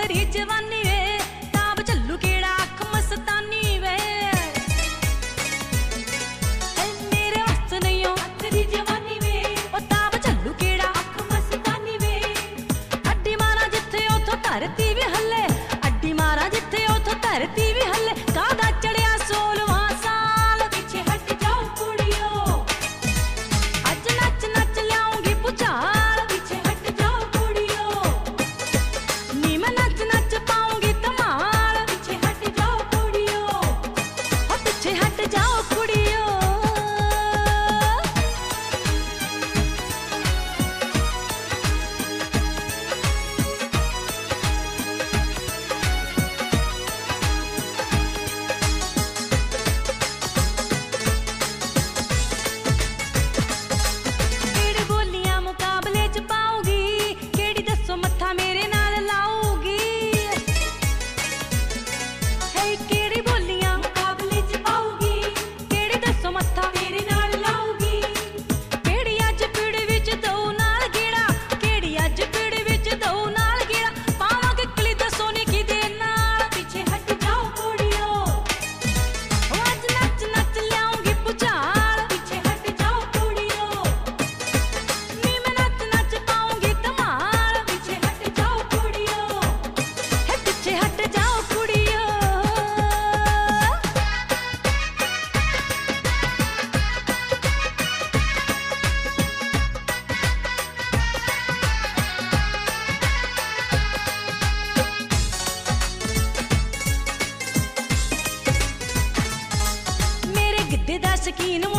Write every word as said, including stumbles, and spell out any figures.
तेरी जवानी वे ताब चलू केड़ा अख मस्तानी वे मेरे वस्त नहीं हो तेरी जवानी वे ओ ताब चलू केड़ा अख मस्तानी वे अड्डी मारा जिथे उथों धरती भी हले अड्डी मारा जिथे उथों धरती भी हले कादा चढ़िया सोलवां साल पीछे हट जाओ कुड़ियो अज नच नच लियाऊंगी पुचाल पीछे हट जाओ कुड़ियो नी मैं नच नच पाऊंगी धमाल पीछे हट जाओ कुड़ियो ओ पीछे हट जाओ कुड़ियो केड़ी बोलियां मुकाबले च पाऊगी केड़ी दसो मत्था मेरे नाल लाऊगी है केड़ी बोलियां मुकाबले च पाऊगी केड़ी दसो मत्था मेरे नाल लाऊगी केड़ी अज पीड़ विच दो नाल गेड़ा केड़ी अज पीड़ विच दो नाल गेड़ा पावां किकली दसो नी किदे नाल पीछे हट जाओ कुड़ियो ओ अज नच नच लियाऊंगी पुचाल पीछे हट जाओ कुड़ियो नी मैं नच नच पाऊंगी धमाल पीछे हट जाओ कुड़ियो है पीछे हट जाओ कुड़ियो मेरे गिद्दे दा शकीन